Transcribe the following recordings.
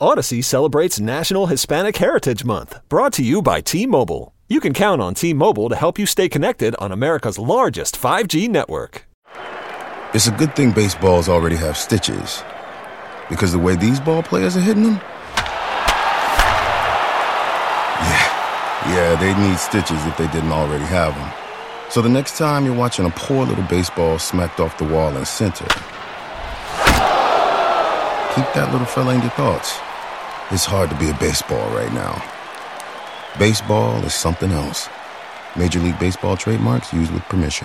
Odyssey celebrates National Hispanic Heritage Month, brought to you by T-Mobile. You can count on T-Mobile to help you stay connected on America's largest 5G network. It's a good thing baseballs already have stitches, because the way these ball players are hitting them, yeah, they'd need stitches if they didn't already have them. So the next time you're watching a poor little baseball smacked off the wall in center, keep that little fella in your thoughts. It's hard to be a baseball right now. Baseball is something else. Major League Baseball trademarks used with permission.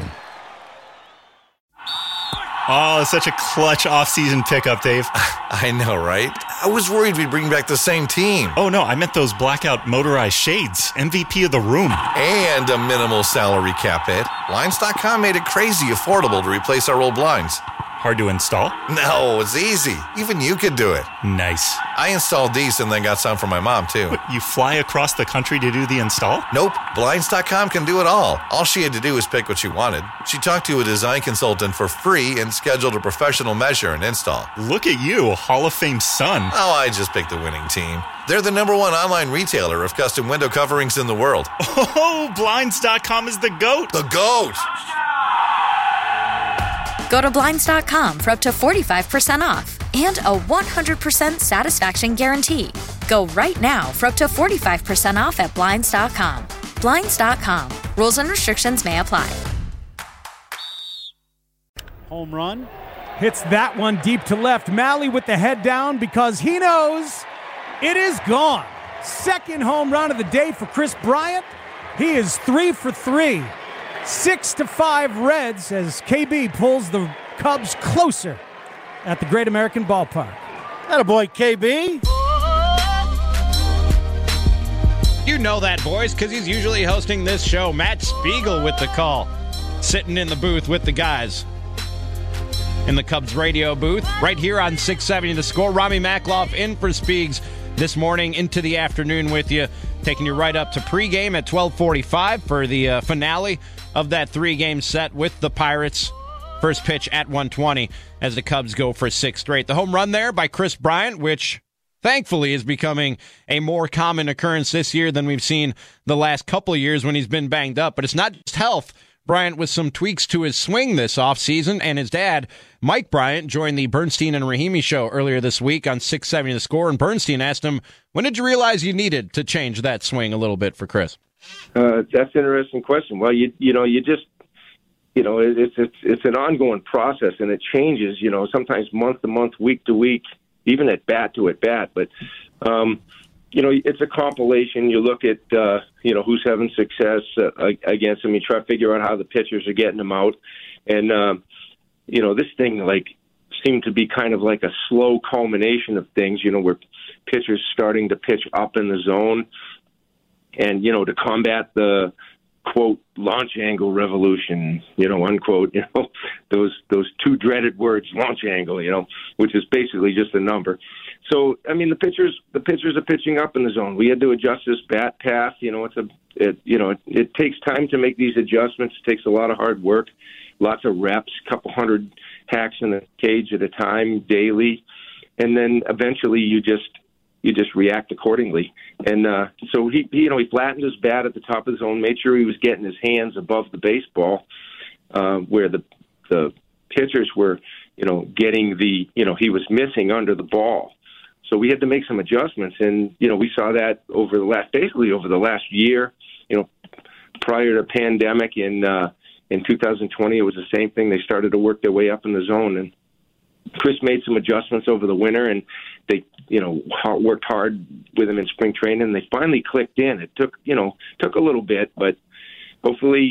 Oh, such a clutch off-season pickup, Dave. I know, right? I was worried we'd bring back the same team. Oh, no, I meant those blackout motorized shades. MVP of the room. And a minimal salary cap hit. Blinds.com made it crazy affordable to replace our old blinds. Hard to install? No, it's easy. Even you could do it. Nice. I installed these and then got some for my mom, too. What, you fly across the country to do the install? Nope. Blinds.com can do it all. All she had to do was pick what she wanted. She talked to a design consultant for free and scheduled a professional measure and install. Look at you, Hall of Fame son. Oh, I just picked the winning team. They're the #1 online retailer of custom window coverings in the world. Oh, Blinds.com is the GOAT. The GOAT! Go to Blinds.com for up to 45% off and a 100% satisfaction guarantee. Go right now for up to 45% off at Blinds.com. Blinds.com. Rules and restrictions may apply. Home run. Hits that one deep to left. Mahle with the head down because he knows it is gone. Second home run of the day for Kris Bryant. He is 3 for 3. 6-5 Reds as KB pulls the Cubs closer at the Great American Ballpark. Attaboy, KB. You know that, boys, because he's usually hosting this show. Matt Spiegel with the call. Sitting in the booth with the guys in the Cubs radio booth. Right here on 670 The Score. Rami Makloff in for Spiegs this morning into the afternoon with you. Taking you right up to pregame at 12:45 for the finale of that 3-game set with the Pirates. First pitch at 1:20 as the Cubs go for 6 straight. The home run there by Kris Bryant, which thankfully is becoming a more common occurrence this year than we've seen the last couple of years when he's been banged up. But it's not just health. Bryant with some tweaks to his swing this offseason, and his dad, Mike Bryant, joined the Bernstein and Rahimi show earlier this week on 670 The Score, and Bernstein asked him, when did you realize you needed to change that swing a little bit for Kris? That's an interesting question. Well, it's an ongoing process, and it changes, sometimes month to month, week to week, even at bat to at bat. But, it's a compilation. You look at, who's having success against them. You try to figure out how the pitchers are getting them out. And, this thing, seemed to be kind of like a slow culmination of things, where pitchers starting to pitch up in the zone. And, to combat the, quote, launch angle revolution, unquote, those two dreaded words, launch angle, which is basically just a number. So, the pitchers are pitching up in the zone. We had to adjust this bat path. It takes time to make these adjustments. It takes a lot of hard work, lots of reps, a couple hundred hacks in the cage at a time daily. And then eventually you just react accordingly. And so he flattened his bat at the top of the zone, made sure he was getting his hands above the baseball, where the pitchers were, getting he was missing under the ball. So we had to make some adjustments, and we saw that over the last year. Prior to pandemic in 2020, it was the same thing. They started to work their way up in the zone, and Kris made some adjustments over the winter, and they, worked hard with him in spring training, and they finally clicked in. It took a little bit, but hopefully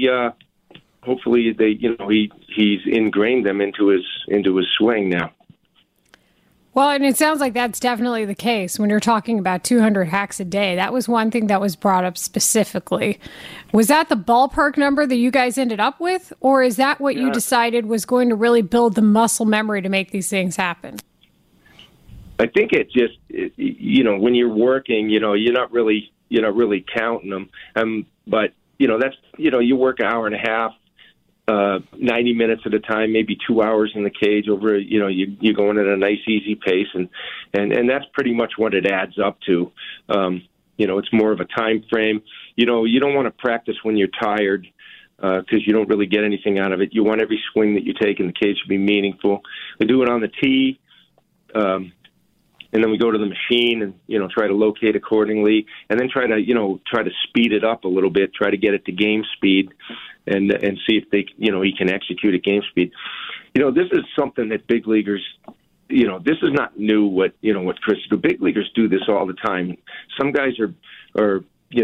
he's ingrained them into his swing now. Well, and it sounds like that's definitely the case when you're talking about 200 hacks a day. That was one thing that was brought up specifically. Was that the ballpark number that you guys ended up with, or is that what you decided was going to really build the muscle memory to make these things happen? I think it just, when you're working, you're not really counting them. But, that's, you work an hour and a half, 90 minutes at a time, maybe 2 hours in the cage over, you're going at a nice, easy pace. And that's pretty much what it adds up to. It's more of a time frame. You don't want to practice when you're tired because you don't really get anything out of it. You want every swing that you take in the cage to be meaningful. We do it on the tee. And then we go to the machine and, try to locate accordingly, and then try to speed it up a little bit, try to get it to game speed and see if he can execute at game speed. This is something that big leaguers, this is not new what Chris do. Big leaguers do this all the time. Some guys are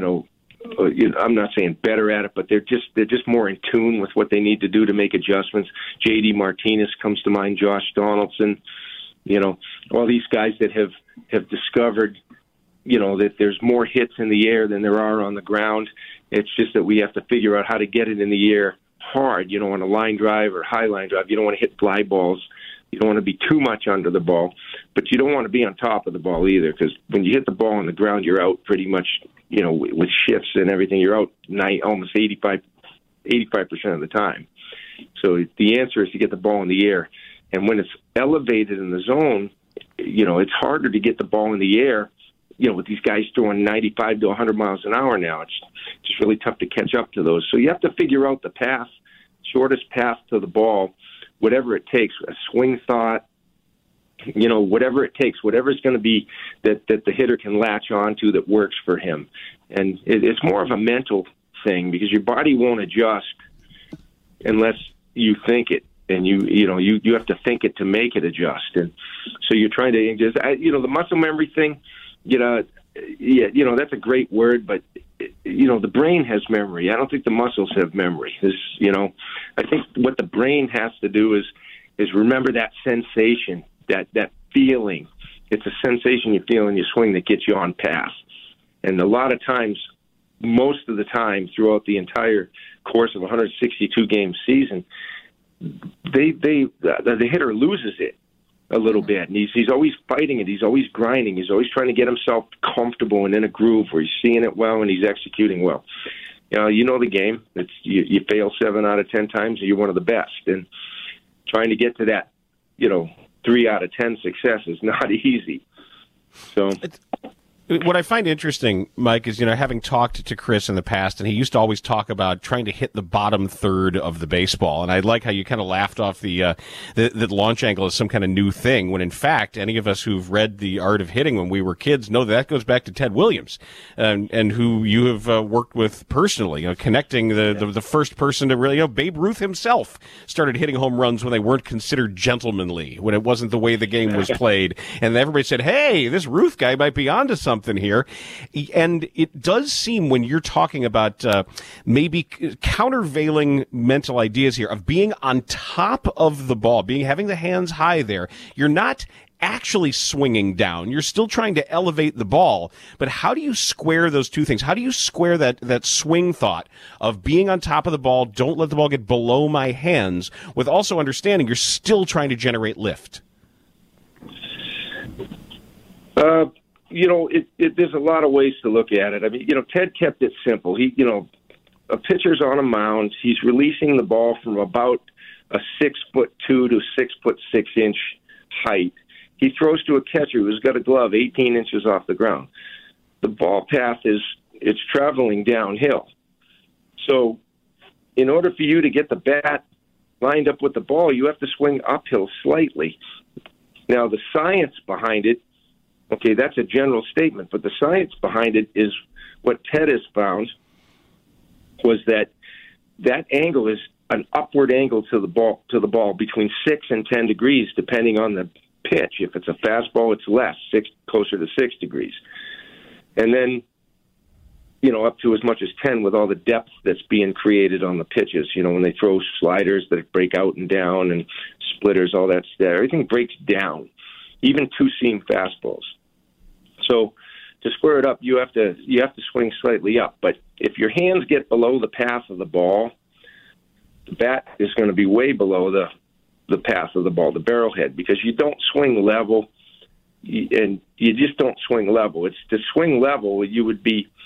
I'm not saying better at it, but they're just more in tune with what they need to do to make adjustments. J.D. Martinez comes to mind, Josh Donaldson. All these guys that have discovered, that there's more hits in the air than there are on the ground. It's just that we have to figure out how to get it in the air hard, on a line drive or high line drive. You don't want to hit fly balls. You don't want to be too much under the ball, but you don't want to be on top of the ball either, because when you hit the ball on the ground, you're out pretty much, with shifts and everything. You're out almost 85% of the time. So the answer is to get the ball in the air. And when it's elevated in the zone, it's harder to get the ball in the air, with these guys throwing 95 to 100 miles an hour now. It's just really tough to catch up to those. So you have to figure out the path, shortest path to the ball, whatever it takes, a swing thought, whatever it takes, whatever it's going to be that the hitter can latch onto that works for him. And it's more of a mental thing, because your body won't adjust unless you think it. And you have to think it to make it adjust, and so you're trying to just the muscle memory thing. That's a great word, but the brain has memory. I don't think the muscles have memory. I think what the brain has to do is remember that sensation, that feeling. It's a sensation you feel in your swing that gets you on path. And a lot of times, most of the time, throughout the entire course of a 162-game season, the hitter loses it a little bit, and he's always fighting it. He's always grinding. He's always trying to get himself comfortable and in a groove where he's seeing it well and he's executing well. The game. It's you fail 7 out of 10 times, and you're one of the best. And trying to get to that, 3 out of 10 success is not easy. So. What I find interesting, Mike, is, having talked to Chris in the past, and he used to always talk about trying to hit the bottom third of the baseball. And I like how you kind of laughed off the launch angle as some kind of new thing, when in fact, any of us who've read The Art of Hitting when we were kids know that goes back to Ted Williams, and who you have worked with personally, connecting the first person to really, Babe Ruth himself started hitting home runs when they weren't considered gentlemanly, when it wasn't the way the game was played. And everybody said, hey, this Ruth guy might be onto something here. And it does seem, when you're talking about maybe countervailing mental ideas here of being on top of the ball, having the hands high there, you're not actually swinging down. You're still trying to elevate the ball. But how do you square those two things? How do you square that swing thought of being on top of the ball, don't let the ball get below my hands, with also understanding you're still trying to generate lift? There's a lot of ways to look at it. I mean, Ted kept it simple. A pitcher's on a mound. He's releasing the ball from about a 6'2" to 6'6" height. He throws to a catcher who's got a glove 18 inches off the ground. The ball path it's traveling downhill. So in order for you to get the bat lined up with the ball, you have to swing uphill slightly. Now, the science behind it, okay, that's a general statement, but the science behind it is what Ted has found was that angle is an upward angle to the ball between 6 and 10 degrees, depending on the pitch. If it's a fastball, it's less, closer to 6 degrees. And then, up to as much as 10 with all the depth that's being created on the pitches. When they throw sliders that break out and down and splitters, all that stuff, everything breaks down, even two-seam fastballs. So to square it up, you have to swing slightly up. But if your hands get below the path of the ball, the bat is going to be way below the path of the ball, the barrel head, because you don't swing level, and you just don't swing level. It's to swing level, you would be,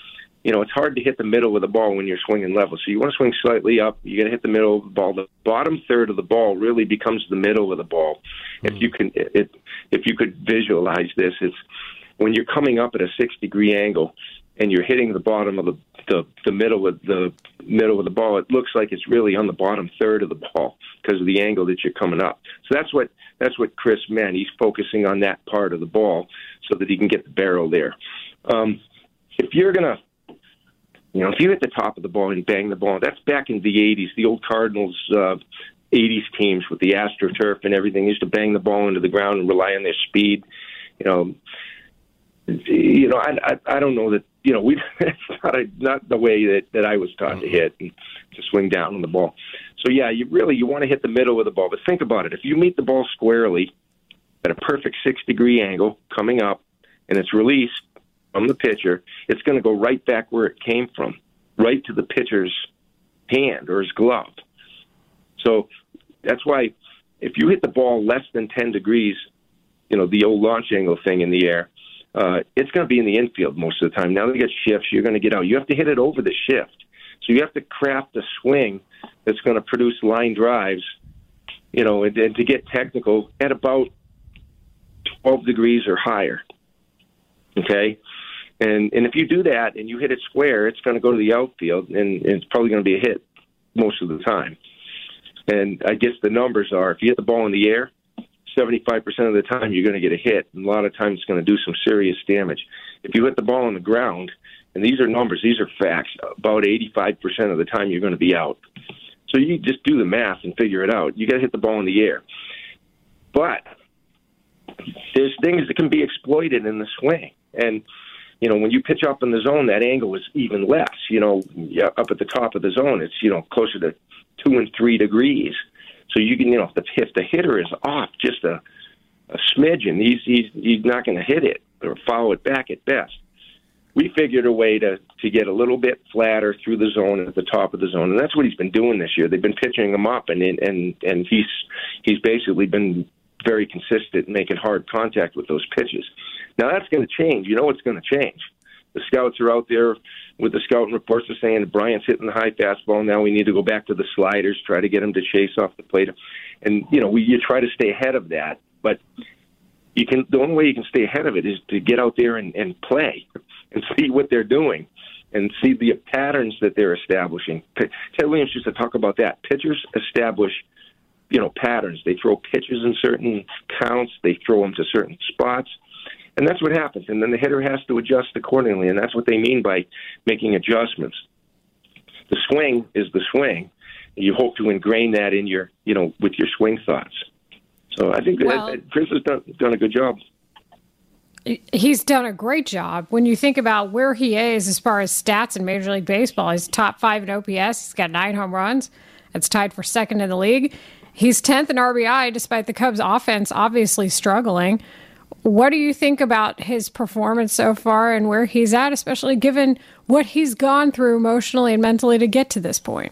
it's hard to hit the middle of the ball when you're swinging level. So you want to swing slightly up. You got to hit the middle of the ball. The bottom third of the ball really becomes the middle of the ball. If you could visualize this, it's when you're coming up at a 6-degree angle and you're hitting the bottom of the middle of the ball. It looks like it's really on the bottom third of the ball because of the angle that you're coming up. So that's what Chris meant. He's focusing on that part of the ball so that he can get the barrel there. If you're gonna, if you hit the top of the ball and bang the ball, that's back in the 80s, the old Cardinals 80s teams with the AstroTurf and everything used to bang the ball into the ground and rely on their speed. I don't know that. It's not the way that I was taught to hit and to swing down on the ball. So yeah, you want to hit the middle of the ball. But think about it: if you meet the ball squarely at a perfect 6-degree angle coming up, and it's released from the pitcher, it's going to go right back where it came from, right to the pitcher's hand or his glove. So that's why if you hit the ball less than 10 degrees, the old launch angle thing in the air, it's going to be in the infield most of the time. Now they get shifts, you're going to get out. You have to hit it over the shift. So you have to craft a swing that's going to produce line drives, and to get technical, at about 12 degrees or higher. Okay? And if you do that and you hit it square, it's going to go to the outfield, and it's probably going to be a hit most of the time. And I guess the numbers are, if you hit the ball in the air, 75% of the time you're going to get a hit, and a lot of times it's going to do some serious damage. If you hit the ball on the ground, and these are numbers, these are facts, about 85% of the time you're going to be out. So you just do the math and figure it out. You got to hit the ball in the air. But there's things that can be exploited in the swing. And, when you pitch up in the zone, that angle is even less. Up at the top of the zone, it's, closer to 2 and 3 degrees. So you can, if the hitter is off just a smidgen, he's not going to hit it or foul it back at best. We figured a way to get a little bit flatter through the zone at the top of the zone, and that's what he's been doing this year. They've been pitching him up, and he's basically been very consistent, making hard contact with those pitches. Now that's going to change. It's going to change. The scouts are out there with the scouting reports are saying Bryant's hitting the high fastball. Now we need to go back to the sliders, try to get him to chase off the plate. And, you try to stay ahead of that. But the only way you can stay ahead of it is to get out there and play and see what they're doing and see the patterns that they're establishing. Ted Williams used to talk about that. Pitchers establish, patterns. They throw pitches in certain counts. They throw them to certain spots. And that's what happens. And then the hitter has to adjust accordingly. And that's what they mean by making adjustments. The swing is the swing. You hope to ingrain that in your, with your swing thoughts. So I think Chris has done a good job. He's done a great job. When you think about where he is as far as stats in Major League Baseball, he's top 5 in OPS. He's got 9 home runs. That's tied for second in the league. He's 10th in RBI, despite the Cubs' offense obviously struggling. What do you think about his performance so far and where he's at, especially given what he's gone through emotionally and mentally to get to this point?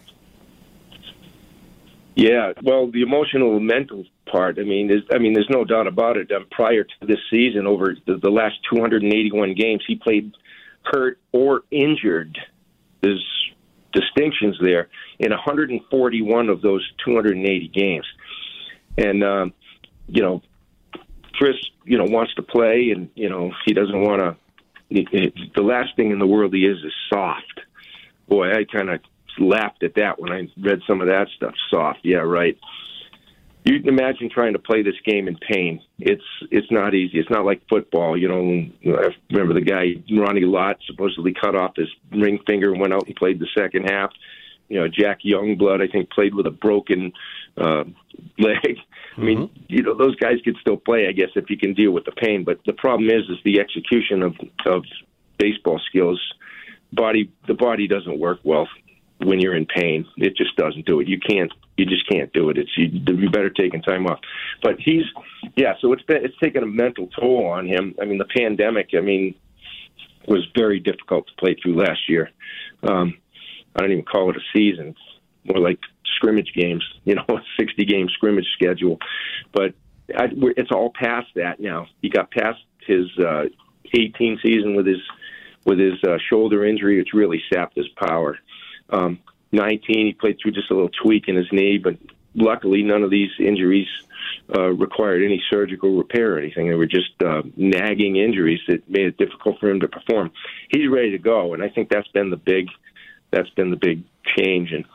Yeah, well, the emotional and mental part, there's no doubt about it. Prior to this season, over the last 281 games, he played hurt or injured. There's distinctions there in 141 of those 280 games. And, Chris, wants to play, and, he doesn't want to. The last thing in the world he is soft. Boy, I kind of laughed at that when I read some of that stuff. Soft, yeah, right. You can imagine trying to play this game in pain. It's not easy. It's not like football. I remember the guy, Ronnie Lott, supposedly cut off his ring finger and went out and played the second half. Jack Youngblood, I think, played with a broken leg. Mm-hmm. Those guys could still play, I guess, if you can deal with the pain. But the problem is the execution of baseball skills. The body doesn't work well when you're in pain. It just doesn't do it. You just can't do it. You better taking time off. But so it's taken a mental toll on him. The pandemic, was very difficult to play through last year. I don't even call it a season. It's more like scrimmage games, a 60-game scrimmage schedule. But it's all past that now. He got past his 18 season with with his shoulder injury, which really sapped his power. 19, he played through just a little tweak in his knee, but luckily none of these injuries required any surgical repair or anything. They were just nagging injuries that made it difficult for him to perform. He's ready to go, and I think that's been the big change. And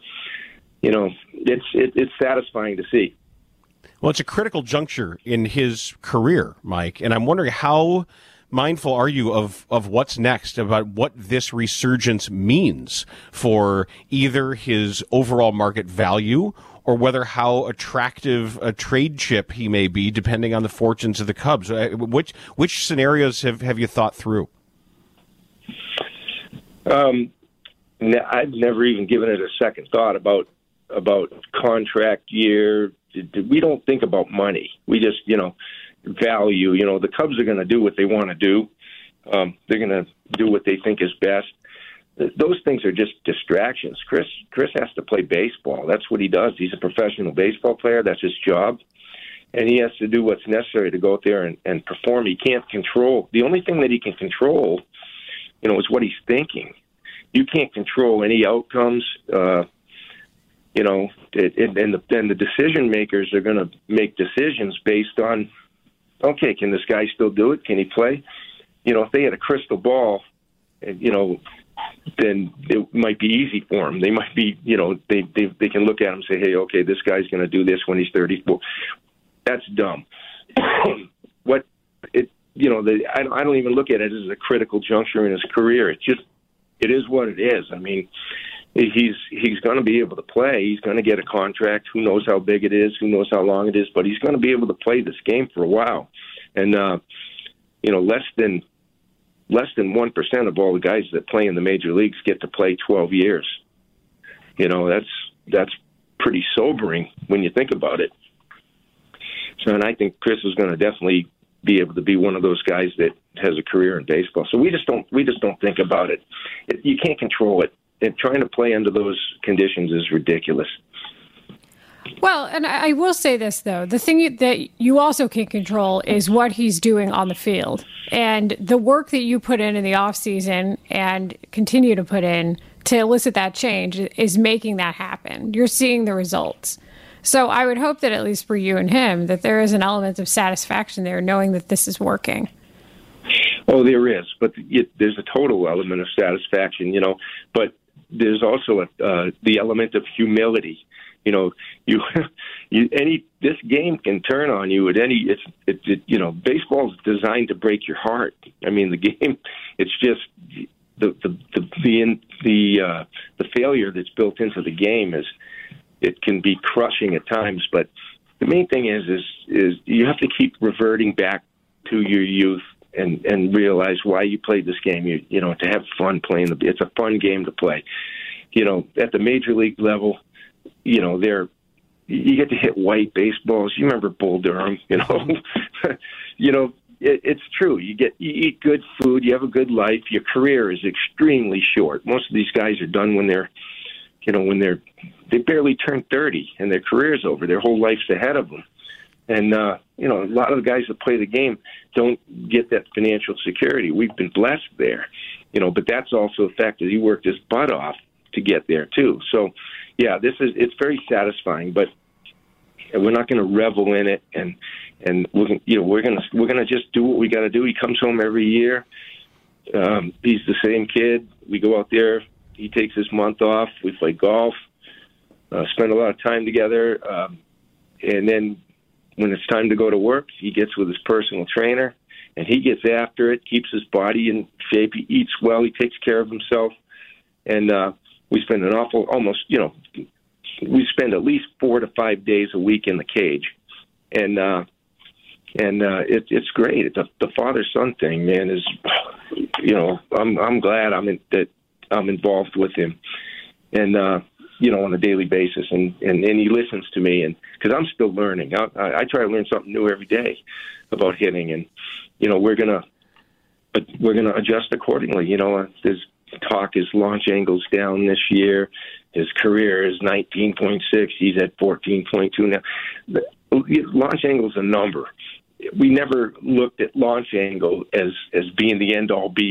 it's satisfying to see. Well, it's a critical juncture in his career, Mike, and I'm wondering how mindful are you of what's next, about what this resurgence means for either his overall market value or whether how attractive a trade chip he may be, depending on the fortunes of the Cubs. Which scenarios have you thought through? I've never even given it a second thought about contract year. We don't think about money. We just, value. The Cubs are going to do what they want to do. They're going to do what they think is best. Those things are just distractions. Chris has to play baseball. That's what he does. He's a professional baseball player. That's his job. And he has to do what's necessary to go out there and perform. He can't control. The only thing that he can control, is what he's thinking. You can't control any outcomes. And the decision makers are going to make decisions based on, okay, can this guy still do it? Can he play? If they had a crystal ball, then it might be easy for him. They might be, they can look at him and say, hey, okay, this guy's going to do this when he's 34. That's dumb. I don't even look at it as a critical juncture in his career. It is what it is. I mean, he's going to be able to play. He's going to get a contract. Who knows how big it is? Who knows how long it is? But he's going to be able to play this game for a while. And less than 1% of all the guys that play in the major leagues get to play 12 years. That's pretty sobering when you think about it. So, and I think Chris is going to definitely be able to be one of those guys that has a career in baseball. So we just don't think about it. You can't control it. And trying to play under those conditions is ridiculous. Well, and I will say this, though. The thing that you also can control is what he's doing on the field. And the work that you put in the offseason and continue to put in to elicit that change is making that happen. You're seeing the results. So I would hope that at least for you and him, that there is an element of satisfaction there, knowing that this is working. Oh, there is. But there's a total element of satisfaction, But there's also the element of humility. This game can turn on you at any. Baseball's designed to break your heart. I mean, the game. It's just the failure that's built into the game is. It can be crushing at times, but the main thing is you have to keep reverting back to your youth and realize why you played this game. To have fun playing it's a fun game to play. At the major league level, you get to hit white baseballs. You remember Bull Durham, it's true. You eat good food. You have a good life. Your career is extremely short. Most of these guys are done when they barely turn 30 and their career's over. Their whole life's ahead of them. And, a lot of the guys that play the game don't get that financial security. We've been blessed there, but that's also the fact that he worked his butt off to get there too. So, yeah, it's very satisfying, but we're not going to revel in it. And we're going to just do what we got to do. He comes home every year. He's the same kid. We go out there. He takes his month off. We play golf, spend a lot of time together. And then when it's time to go to work, he gets with his personal trainer, and he gets after it, keeps his body in shape. He eats well. He takes care of himself. And we spend we spend at least 4 to 5 days a week in the cage. And it's great. It's the father-son thing, man, is, I'm glad I'm involved with him, and on a daily basis, and he listens to me, and because I'm still learning. I try to learn something new every day about hitting, and we're gonna adjust accordingly. There's talk his launch angle's down this year. His career is 19.6. He's at 14.2 now. Launch angle's a number. We never looked at launch angle as being the end all be all.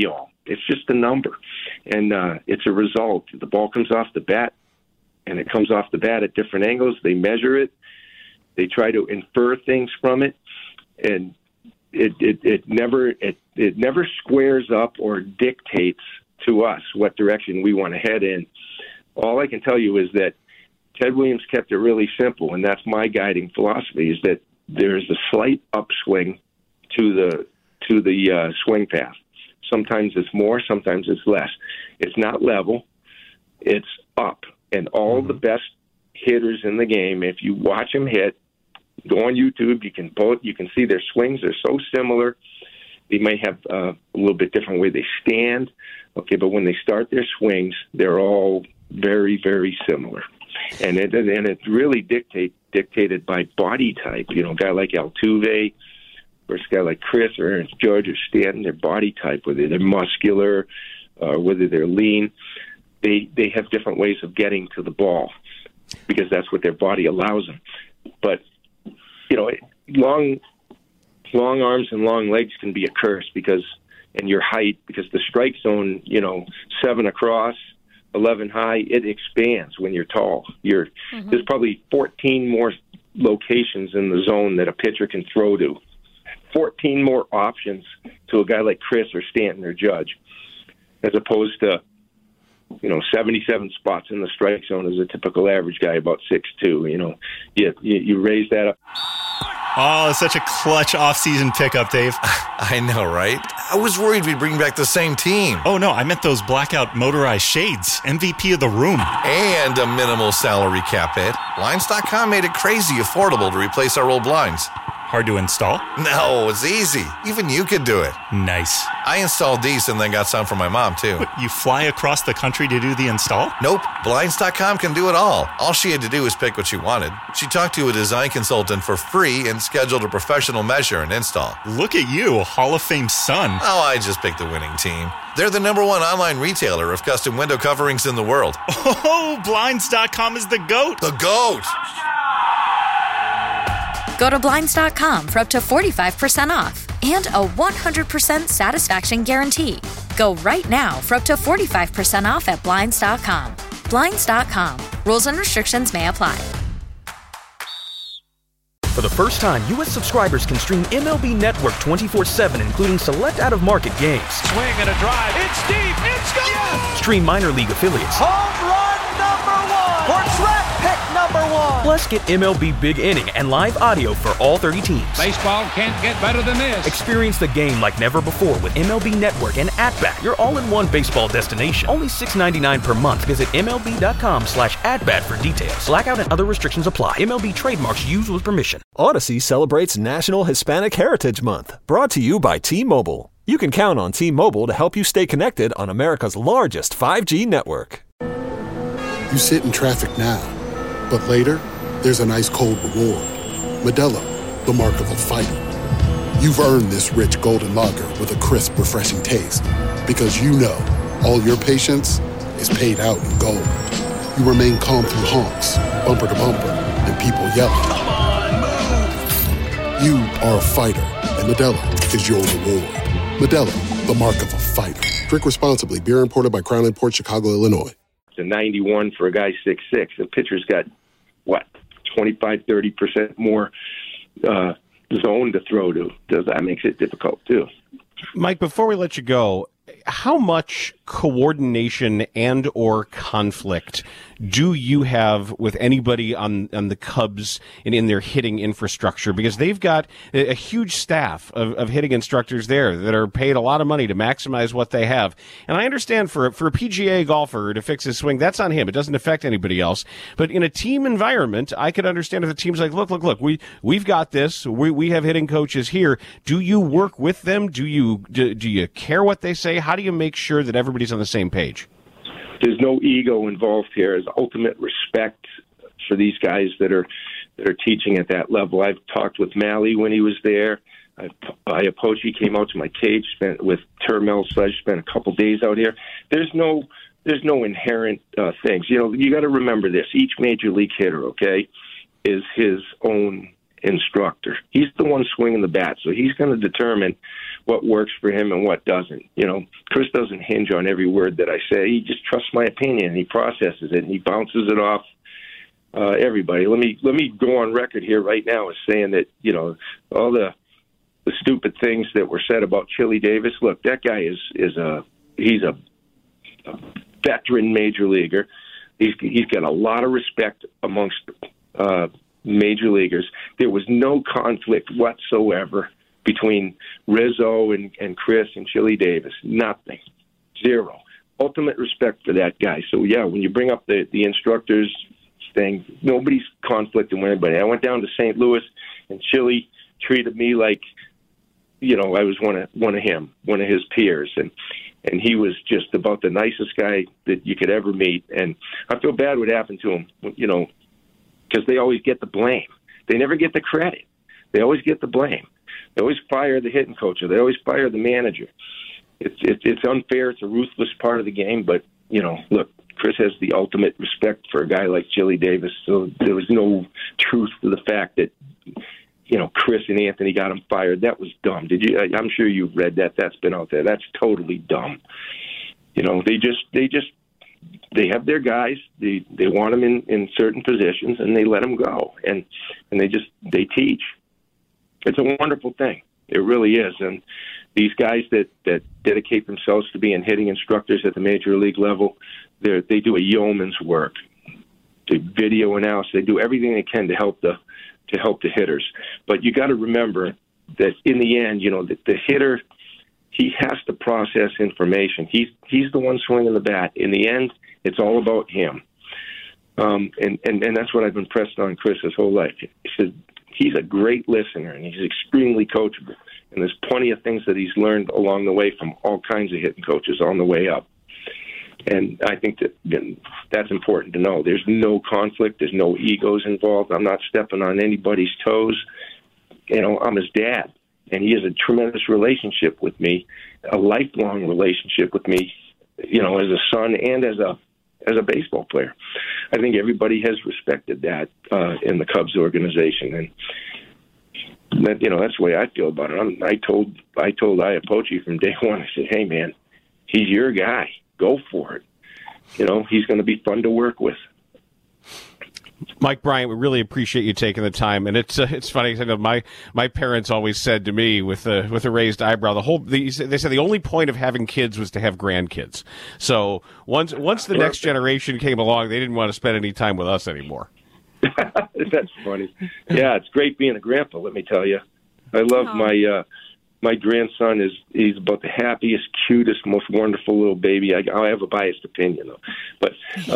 It's just a number, and it's a result. The ball comes off the bat, and it comes off the bat at different angles. They measure it. They try to infer things from it, and it never squares up or dictates to us what direction we want to head in. All I can tell you is that Ted Williams kept it really simple, and that's my guiding philosophy, is that there's a slight upswing to the swing path. Sometimes it's more, sometimes it's less. It's not level, it's up. And all the best hitters in the game, if you watch them hit, go on YouTube, you can see their swings are so similar. They may have a little bit different way they stand, okay, but when they start their swings, they're all very, very similar. And it's really dictated by body type. You know, a guy like Altuve versus a guy like Chris or Aaron Judge or Stanton, their body type, whether they're muscular, whether they're lean, they have different ways of getting to the ball because that's what their body allows them. But, you know, long arms and long legs can be a curse and your height, because the strike zone, 7 across, 11 high, it expands when you're tall. There's probably 14 more locations in the zone that a pitcher can throw to. 14 more options to a guy like Chris or Stanton or Judge, as opposed to 77 spots in the strike zone as a typical average guy, about 6'2". You raise that up. Oh, such a clutch off-season pickup, Dave. I know, right? I was worried we'd bring back the same team. Oh, no, I meant those blackout motorized shades. MVP of the room. And a minimal salary cap hit. Blinds.com made it crazy affordable to replace our old blinds. Hard to install? No, it's easy. Even you could do it. Nice. I installed these and then got some for my mom, too. What, you fly across the country to do the install? Nope. Blinds.com can do it all. All she had to do was pick what she wanted. She talked to a design consultant for free and scheduled a professional measure and install. Look at you, Hall of Fame son. Oh, I just picked the winning team. They're the #1 online retailer of custom window coverings in the world. Oh, Blinds.com is the GOAT. The GOAT! Go to Blinds.com for up to 45% off and a 100% satisfaction guarantee. Go right now for up to 45% off at Blinds.com. Blinds.com. Rules and restrictions may apply. For the first time, U.S. subscribers can stream MLB Network 24/7, including select out-of-market games. Swing and a drive. It's deep. It's gone. Yes. Stream minor league affiliates. Home run #1. Or draft pick #1. Plus, get MLB Big Inning and live audio for all 30 teams. Baseball can't get better than this. Experience the game like never before with MLB Network and At-Bat, your all-in-one baseball destination. Only $6.99 per month. Visit MLB.com/atbat for details. Blackout and other restrictions apply. MLB trademarks used with permission. Odyssey celebrates National Hispanic Heritage Month, brought to you by T-Mobile. You can count on T-Mobile to help you stay connected on America's largest 5G network. You sit in traffic now, but later, there's an ice-cold reward. Modelo, the mark of a fighter. You've earned this rich golden lager with a crisp, refreshing taste. Because you know, all your patience is paid out in gold. You remain calm through honks, bumper to bumper, and people yelling. Come on, move! You are a fighter, and Modelo is your reward. Modelo, the mark of a fighter. Drink responsibly. Beer imported by Crown Imports, Chicago, Illinois. It's a 91 for a guy 6'6". The pitcher's got, 25-30% more zone to throw to. That makes it difficult, too. Mike, before we let you go, how much coordination and or conflict do you have with anybody on the Cubs and in their hitting infrastructure? Because they've got a huge staff of hitting instructors there that are paid a lot of money to maximize what they have. And I understand for a PGA golfer to fix his swing, that's on him. It doesn't affect anybody else. But in a team environment, I could understand if the team's like, look, we've got this. We have hitting coaches here. Do you work with them? Do you care what they say? How do you make sure that everybody's on the same page? There's no ego involved here. There's ultimate respect for these guys that are teaching at that level. I've talked with Malley when he was there. Iapoce came out to my cage, spent with Termel Sledge, spent a couple days out here. There's no inherent things. You got to remember this. Each major league hitter, okay, is his own instructor. He's the one swinging the bat, so he's going to determine what works for him and what doesn't. Chris doesn't hinge on every word that I say. He just trusts my opinion, and he processes it, and he bounces it off everybody. Let me go on record here right now as saying that, all the stupid things that were said about Chili Davis. Look, that guy he's a veteran major leaguer. He's got a lot of respect amongst major leaguers. There was no conflict whatsoever between Rizzo and Chris and Chili Davis. Nothing. Zero. Ultimate respect for that guy. So, yeah, when you bring up the instructors thing, nobody's conflicting with anybody. I went down to St. Louis, and Chili treated me like, I was one of his peers. And he was just about the nicest guy that you could ever meet. And I feel bad what happened to him, because they always get the blame. They never get the credit. They always get the blame. They always fire the hitting coach, or they always fire the manager. It's unfair. It's a ruthless part of the game. But, look, Chris has the ultimate respect for a guy like Chili Davis. So there was no truth to the fact that, Chris and Anthony got him fired. That was dumb. I'm sure you've read that. That's been out there. That's totally dumb. They have their guys. They want them in certain positions, and they let them go. And they teach. It's a wonderful thing. It really is. And these guys that dedicate themselves to being hitting instructors at the major league level, they do a yeoman's work. They video analysis. They do everything they can to help the hitters. But you got to remember that in the end, the hitter, he has to process information. He's the one swinging the bat. In the end, it's all about him. And that's what I've been pressed on Chris his whole life. He said he's a great listener, and he's extremely coachable. And there's plenty of things that he's learned along the way from all kinds of hitting coaches on the way up. And I think that's important to know. There's no conflict. There's no egos involved. I'm not stepping on anybody's toes. I'm his dad, and he has a tremendous relationship with me, a lifelong relationship with me, as a son and as a baseball player. I think everybody has respected that in the Cubs organization, and that, that's the way I feel about it. I told Iapoce from day one. I said, "Hey, man, he's your guy. Go for it. He's going to be fun to work with." Mike Bryant, we really appreciate you taking the time, and it's funny. My parents always said to me with a raised eyebrow, they said the only point of having kids was to have grandkids. So once the next generation came along, they didn't want to spend any time with us anymore. That's funny. Yeah, it's great being a grandpa. Let me tell you, I love my grandson. He's about the happiest, cutest, most wonderful little baby. I have a biased opinion though, but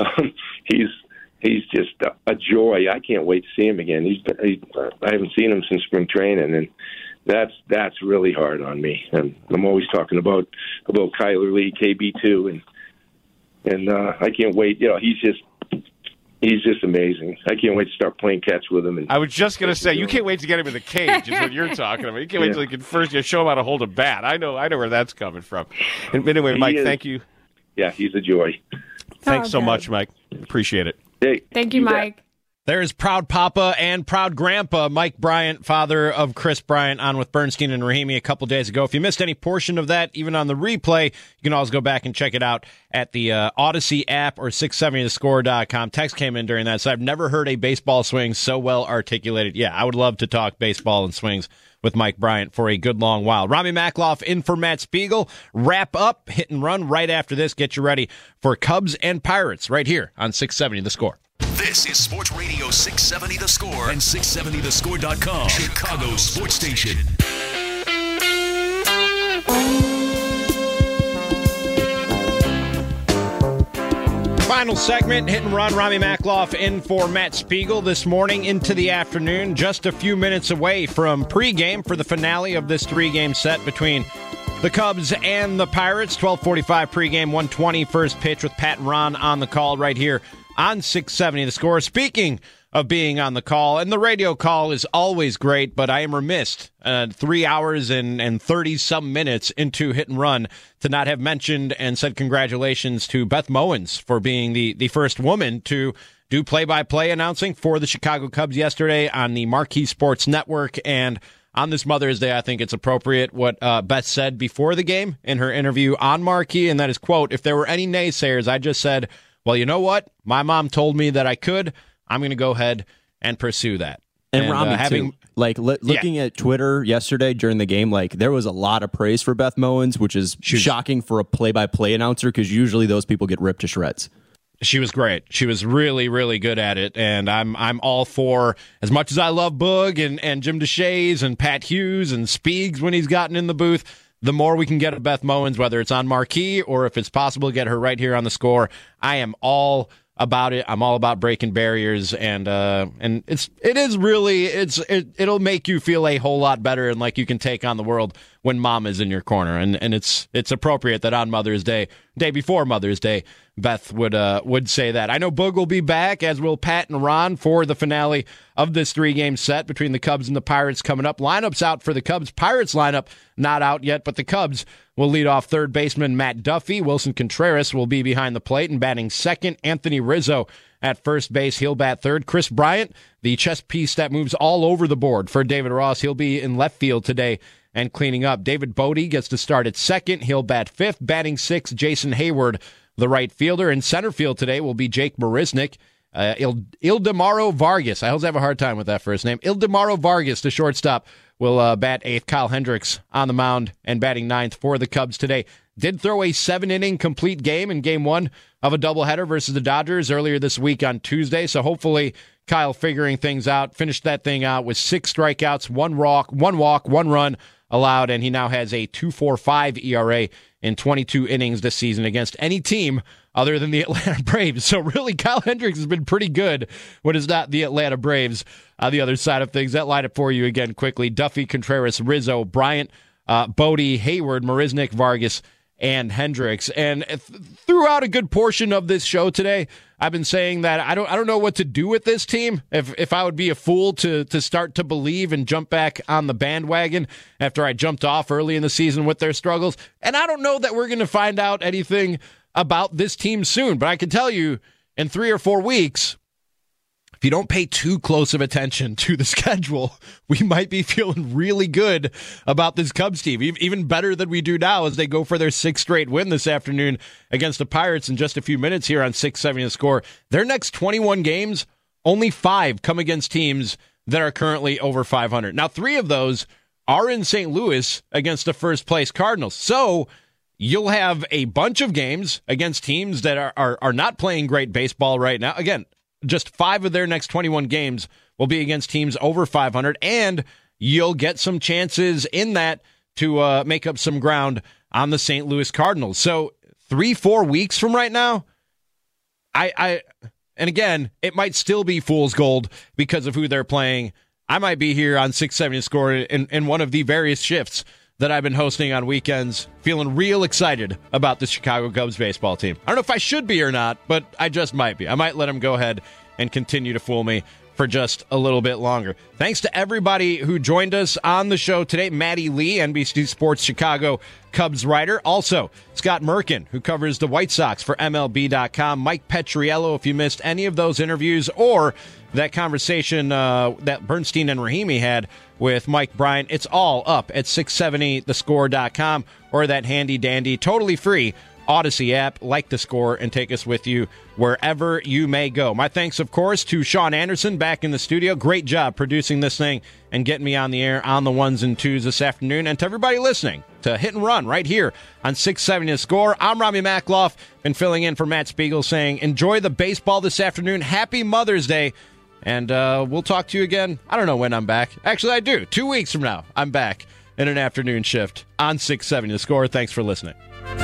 he's just a joy. I can't wait to see him again. I haven't seen him since spring training, and that's really hard on me. And I'm always talking about Kyler Lee, KB2, and I can't wait. He's just amazing. I can't wait to start playing catch with him. I was just going to say, you can't wait to get him in the cage, is what you're talking about. You can't wait till you can first show him how to hold a bat. I know where that's coming from. And anyway, Mike, thank you. Yeah, he's a joy. Thanks so much, Mike. Appreciate it. Hey, thank you, Mike. There's proud papa and proud grandpa Mike Bryant, father of Chris Bryant, on with Bernstein and Rahimi a couple days ago. If you missed any portion of that, even on the replay, you can always go back and check it out at the Odyssey app or 670thescore.com. Text came in during that, so I've never heard a baseball swing so well articulated. Yeah, I would love to talk baseball and swings with Mike Bryant for a good long while. Rami Makloff in for Matt Spiegel. Wrap up, hit and run right after this. Get you ready for Cubs and Pirates right here on 670 The Score. This is Sports Radio 670 The Score and 670thescore.com, Chicago's sports station. Final segment, hit and run. Rami Makloff in for Matt Spiegel this morning into the afternoon. Just a few minutes away from pregame for the finale of this three-game set between the Cubs and the Pirates. 12:45 pregame, 1:20 first pitch with Pat and Ron on the call right here on 670 The Score. Speaking of being on the call, and the radio call is always great, but I am remiss 3 hours and 30-some minutes into hit and run to not have mentioned and said congratulations to Beth Mowins for being the first woman to do play-by-play announcing for the Chicago Cubs yesterday on the Marquee Sports Network. And on this Mother's Day, I think it's appropriate what Beth said before the game in her interview on Marquee, and that is, quote, "If there were any naysayers, I just said, well, you know what? My mom told me that I could. I'm going to go ahead and pursue that." And Rami, too. Like, looking at Twitter yesterday during the game, like, there was a lot of praise for Beth Mowins, which is shocking for a play-by-play announcer because usually those people get ripped to shreds. She was great. She was really, really good at it, and I'm all for, as much as I love Boog and Jim DeShays and Pat Hughes and Speegs when he's gotten in the booth, the more we can get at Beth Mowins, whether it's on Marquee or if it's possible to get her right here on the Score, I am all about it. I'm all about breaking barriers, and it'll make you feel a whole lot better and like you can take on the world when mom is in your corner, and it's appropriate that on Mother's Day, day before Mother's Day, Beth would say that. I know Boog will be back, as will Pat and Ron, for the finale of this 3-game set between the Cubs and the Pirates coming up. Lineup's out for the Cubs. Pirates lineup not out yet, but the Cubs will lead off third baseman Matt Duffy. Wilson Contreras will be behind the plate and batting second. Anthony Rizzo at first base. He'll bat third. Chris Bryant, the chess piece that moves all over the board for David Ross. He'll be in left field today and cleaning up. David Bodie gets to start at second. He'll bat fifth. Batting sixth, Jason Hayward, the right fielder. In center field today will be Jake Marisnick. Ildemaro Vargas. I always have a hard time with that first name. Ildemaro Vargas, the shortstop, will bat eighth. Kyle Hendricks on the mound and batting ninth for the Cubs today. Did throw a 7-inning complete game in game one of a doubleheader versus the Dodgers earlier this week on Tuesday. So hopefully Kyle figuring things out, finished that thing out with 6 strikeouts, 1 walk, 1 run allowed, and he now has a 2.45 ERA in 22 innings this season against any team other than the Atlanta Braves. So really, Kyle Hendricks has been pretty good when it's not the Atlanta Braves on the other side of things. That lineup for you again quickly: Duffy, Contreras, Rizzo, Bryant, Bodie, Hayward, Marisnick, Vargas, and Hendricks. And throughout a good portion of this show today, I've been saying that I don't know what to do with this team. If I would be a fool to start to believe and jump back on the bandwagon after I jumped off early in the season with their struggles. And I don't know that we're going to find out anything about this team soon, but I can tell you in 3 or 4 weeks, if you don't pay too close of attention to the schedule, we might be feeling really good about this Cubs team, even better than we do now as they go for their 6th straight win this afternoon against the Pirates in just a few minutes here on 670 The Score. Their next 21 games, only 5 come against teams that are currently over 500. Now, 3 of those are in St. Louis against the first-place Cardinals. So you'll have a bunch of games against teams that are not playing great baseball right now. Again, just 5 of their next 21 games will be against teams over 500, and you'll get some chances in that to make up some ground on the St. Louis Cardinals. So 3-4 weeks from right now, and again, it might still be fool's gold because of who they're playing. I might be here on 670 Score in one of the various shifts that I've been hosting on weekends, feeling real excited about the Chicago Cubs baseball team. I don't know if I should be or not, but I just might be. I might let them go ahead and continue to fool me for just a little bit longer. Thanks to everybody who joined us on the show today. Maddie Lee, NBC Sports Chicago Cubs writer. Also, Scott Merkin, who covers the White Sox for MLB.com. Mike Petriello, if you missed any of those interviews or that conversation that Bernstein and Rahimi had with Mike Bryant, it's all up at 670thescore.com or that handy-dandy, totally free Odyssey app. Like the Score and take us with you wherever you may go. My thanks, of course, to Sean Anderson back in the studio. Great job producing this thing and getting me on the air on the 1s and 2s this afternoon. And to everybody listening to Hit and Run right here on 670 The Score, I'm Rami Makloff, been filling in for Matt Spiegel, saying enjoy the baseball this afternoon. Happy Mother's Day. And we'll talk to you again. I don't know when I'm back. Actually, I do. 2 weeks from now, I'm back in an afternoon shift on 670 The Score. Thanks for listening.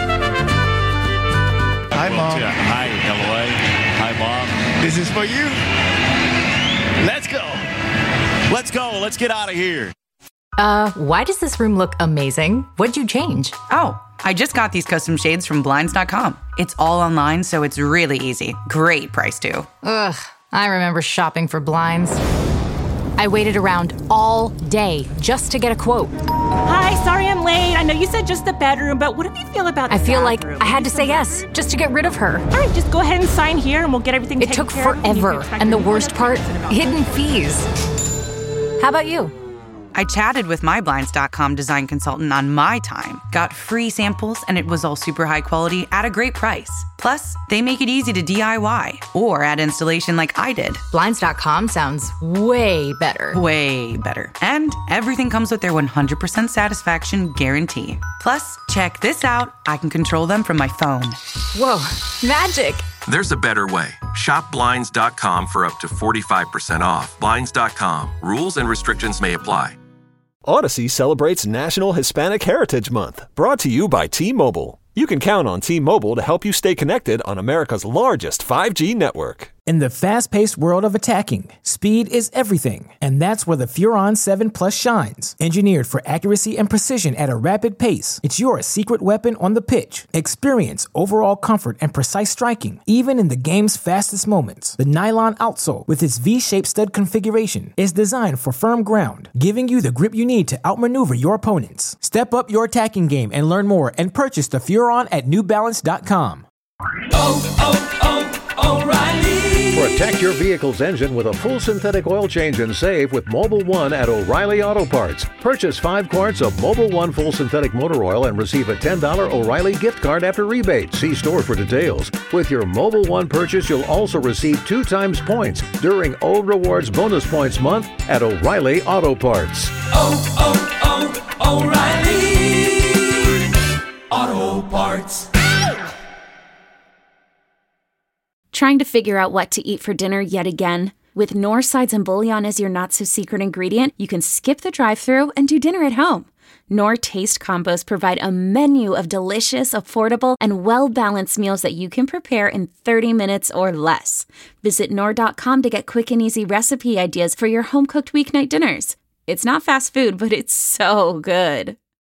Hi, Mom. Hi, LOA. Hi, Mom. This is for you. Let's go. Let's go. Let's get out of here. Why does this room look amazing? What'd you change? Oh, I just got these custom shades from Blinds.com. It's all online, so it's really easy. Great price, too. Ugh, I remember shopping for blinds. I waited around all day just to get a quote. Hi, sorry I'm late. I know you said just the bedroom, but what do you feel about the I feel bathroom? like I had to say yes just to get rid of her. All right, just go ahead and sign here and we'll get everything taken care of. It took forever. And the worst part, hidden fees. How about you? I chatted with my Blinds.com design consultant on my time, got free samples, and it was all super high quality at a great price. Plus, they make it easy to DIY or add installation like I did. Blinds.com sounds way better. Way better. And everything comes with their 100% satisfaction guarantee. Plus, check this out. I can control them from my phone. Whoa, magic. There's a better way. Shop Blinds.com for up to 45% off. Blinds.com. Rules and restrictions may apply. Odyssey celebrates National Hispanic Heritage Month, brought to you by T-Mobile. You can count on T-Mobile to help you stay connected on America's largest 5G network. In the fast-paced world of attacking, speed is everything, and that's where the Furon 7 Plus shines. Engineered for accuracy and precision at a rapid pace, it's your secret weapon on the pitch. Experience overall comfort and precise striking, even in the game's fastest moments. The nylon outsole, with its V-shaped stud configuration, is designed for firm ground, giving you the grip you need to outmaneuver your opponents. Step up your attacking game and learn more and purchase the Furon at NewBalance.com. O'Reilly. Protect your vehicle's engine with a full synthetic oil change and save with Mobil 1 at O'Reilly Auto Parts. Purchase 5 quarts of Mobil 1 full synthetic motor oil and receive a $10 O'Reilly gift card after rebate. See store for details. With your Mobil 1 purchase, you'll also receive 2 times points during O Rewards Bonus Points Month at O'Reilly Auto Parts. O'Reilly Auto Parts. Trying to figure out what to eat for dinner yet again? With Knorr sides and bouillon as your not-so-secret ingredient, you can skip the drive-thru and do dinner at home. Knorr Taste Combos provide a menu of delicious, affordable, and well-balanced meals that you can prepare in 30 minutes or less. Visit Knorr.com to get quick and easy recipe ideas for your home-cooked weeknight dinners. It's not fast food, but it's so good.